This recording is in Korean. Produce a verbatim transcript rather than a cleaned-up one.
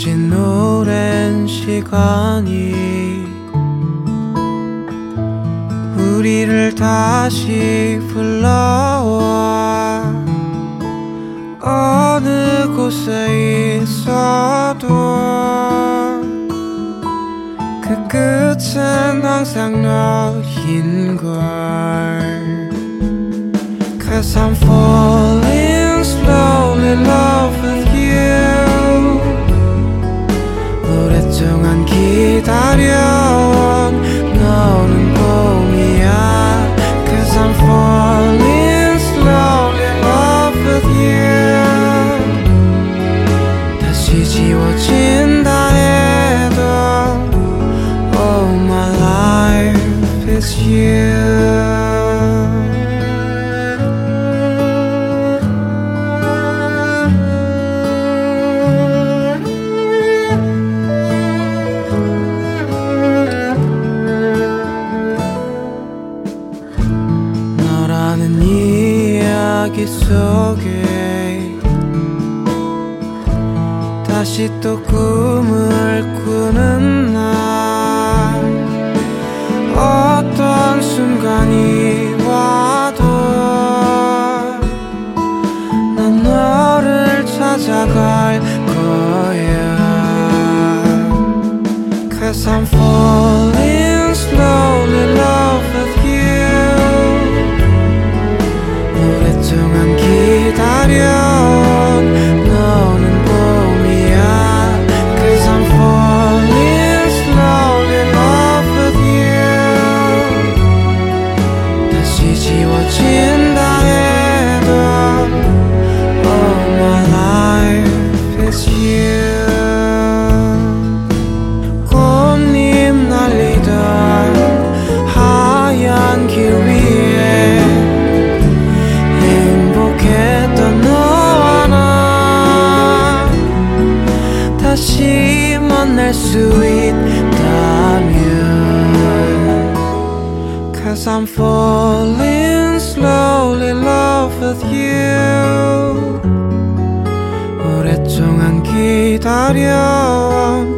잊은 오랜 시간이 우리를 다시 불러와. 어느 곳에 있어도 그 끝은 항상 너인걸. Cause I'm falling slowly in love with you. 오랫동안 기다려온 너는 봄이야. Cause I'm falling slowly in love with you. 다시 지워진다 해도 all my life is you. 이야기 속에 다시 또 꿈을 꾸는 날. 어떤 순간이 와도 난 너를 찾아갈 거야. Cause I'm falling slowly in love with you. 오랫동안 기다려온 너는 봄이야. Cause I'm falling slowly in love with you. 다시 지워진다 해도 all my life is you. 꽃잎 날리던 하얀 길 위에 행복했던 너와 나 다시 만날 수 있다면. Cause I'm falling slowly in love with you. 오랫동안 기다려온